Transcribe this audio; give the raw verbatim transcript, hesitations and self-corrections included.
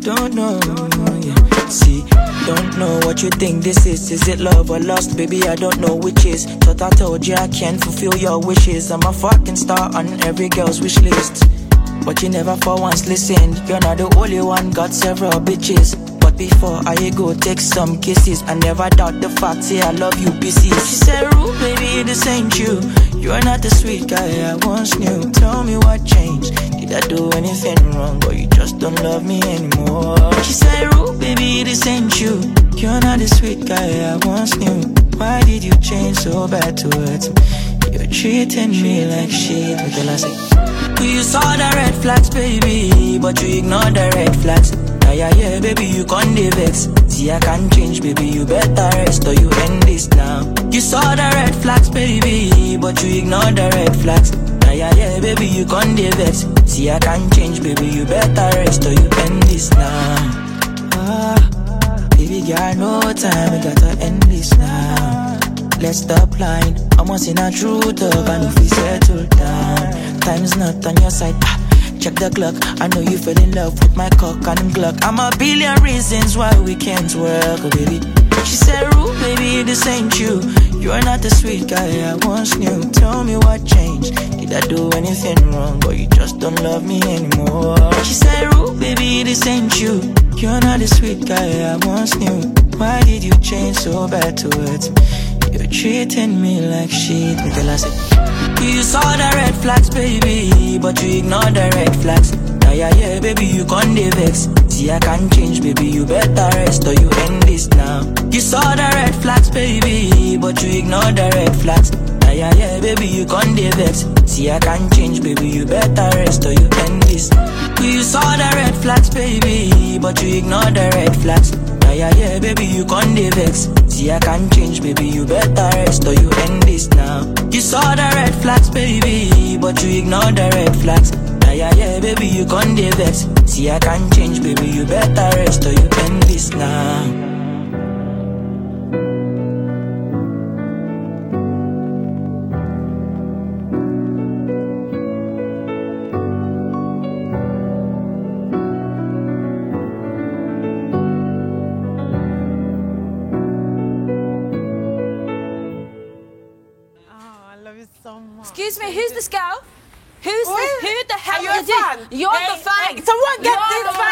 don't know, yeah. See, don't know what you think this is. Is it love or lust? Baby, I don't know which is. Thought I told you I can't fulfill your wishes. I'm a fucking star on every girl's wish list, but you never for once listened. You're not the only one, got several bitches. But before I go take some kisses, I never doubt the fact, say I love you, B C. She said, Rue, baby, this ain't you. You're not the sweet guy I once knew. Tell me what changed. Did I do anything wrong, or you just don't love me anymore? She said, Rue, baby, this ain't you. You're not the sweet guy I once knew. Why did you change so bad towards me? You're treating me like shit. Until I say, you saw the red flags, baby, but you ignored the red flags. Yeah, yeah, yeah, baby, you can't vex. See, I can't change, baby, you better rest or you end this now. You saw the red flags, baby, but you ignored the red flags. Yeah, yeah, yeah, baby, you can't vex. See, I can't change, baby, you better rest or you end this now. Ah, baby, got no time, we gotta end this now. Let's stop lying, I'm once in a true talk, and if we settle down, time's not on your side. Check the clock, I know you fell in love with my cock and Glock. I'm a billion reasons why we can't work, oh baby. She said, Rue, baby, this ain't you. You're not the sweet guy I once knew. Tell me what changed. Did I do anything wrong, or you just don't love me anymore? She said, Rue, baby, this ain't you. You're not the sweet guy I once knew. Why did you change so bad towards me? You're treating me like shit. Until I said, you saw the red flags, baby, but you ignored the red flags. Yeah, yeah, yeah, baby, you can't vex. See, I can't change, baby, you better rest or you end this now. You saw the red flags, baby, but you ignored the red flags. Yeah, yeah, yeah, baby, you can't vex. See, I can't change, baby, you better rest or you end this. You saw the red flags, baby, but you ignored the red flags. Yeah, yeah, yeah, baby, you can't vex. See, I can't change, baby, you better rest or you end this now. You saw the red flags, baby, but you ignored the red flags. Yeah, yeah, yeah, baby, you can't vex. See, I can't change, baby, you better rest or you end this now. Excuse me, who's this girl? Who's What? this? Who the hell Are you is a fan? it? You're hey, the fan. Hey, someone get You're this